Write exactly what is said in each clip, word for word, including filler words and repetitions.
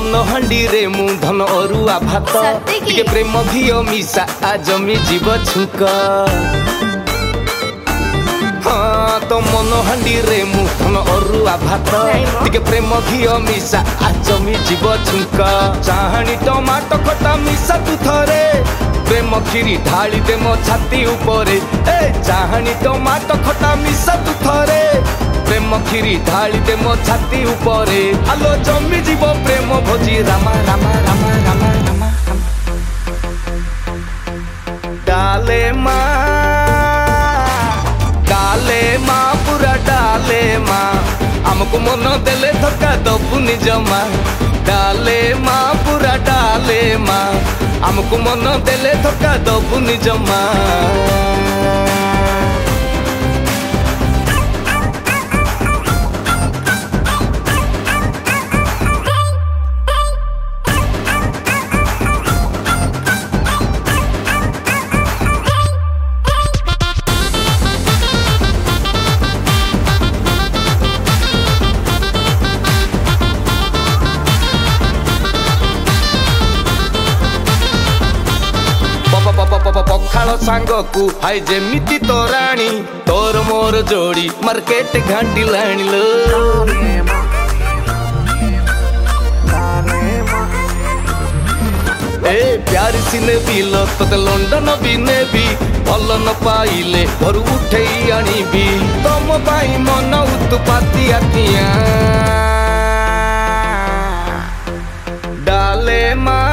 मन हांडी रे मु धन अरुआ भात टिके प्रेम घियो मिसा आज मी जीव छुक हाँ तो मन हांडी रे मु धन अरुआ भात टिके प्रेम घियो मिसा आज मी जीव छुक चाहाणी टमाटो खटा मिसा तू थरे प्रेम खीरी ढाली दे मो छाती उपरे ए चाहाणी टमाटो खटा मिसा तू थरे प्रेम खीरी ढाली दे मो छाती उपरे आलो जमी जीव प्रेम भोजी रामा रामा रामा रामा रामा डाले माँ डाले माँ पूरा डाले माँ हमको मन देले धक्का दबुनी जमा डाले माँ पूरा डाले माँ हमको मन देले धक्का दबुनी जमा पखाल सांग को हाय जेमिति तोराणी तोर मोर जोड़ी मार्केट घाटी लाणी लो ए प्यार सिने बिल तोते लंडन भी नेबी भल न पाइले घर उठे आनीबी तम पाई मन उत्पाती आतिया डाले माँ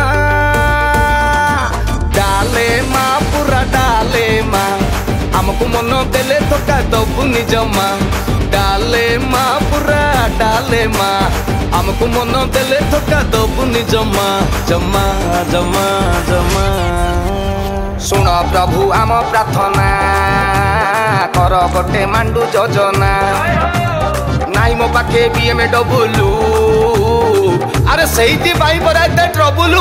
डाले माँ पूरा डाले माँ हमको मन देले धक्का दबुनी जमा डाले माँ पूरा डाले माँ हमको मन देले धक्का दबुनी जमा जमा जमा जमा सुन प्रभु आम प्रार्थना कर गोटे मांडू योजना नाई मो पाखे बी एम डब्लू अरे सही पाई परा एते ट्रबुलू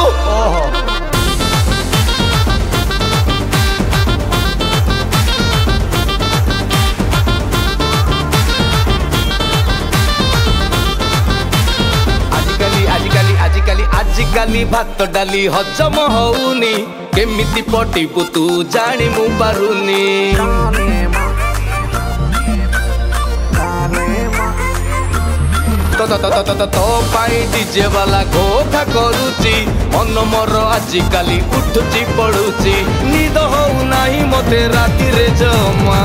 आजिकाली भात डाली हजम होउनी केमिति पटिबु तू जानी मु पारुनी तो तो तो तो तो पाई डीजे वाला घोघा करूची मन मोर आजिकाली उठुची पड़ुची निद होउ नाही मते राती रे जमा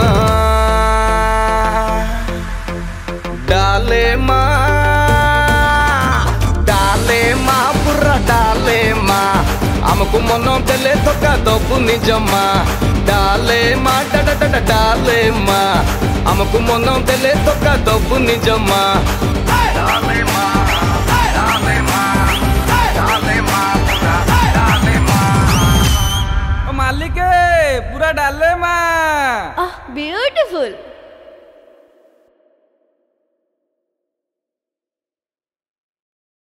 डाले माँ डाले माँ हमको मन देले धक्का दबुनी जमा डाले माँ डा डा डाले माँ हमको मन देले धक्का दबुनी जमा डाले माँ डाले माँ डाले माँ पूरा डाले माँ मालिक पूरा डाले माँ ब्यूटीफुल।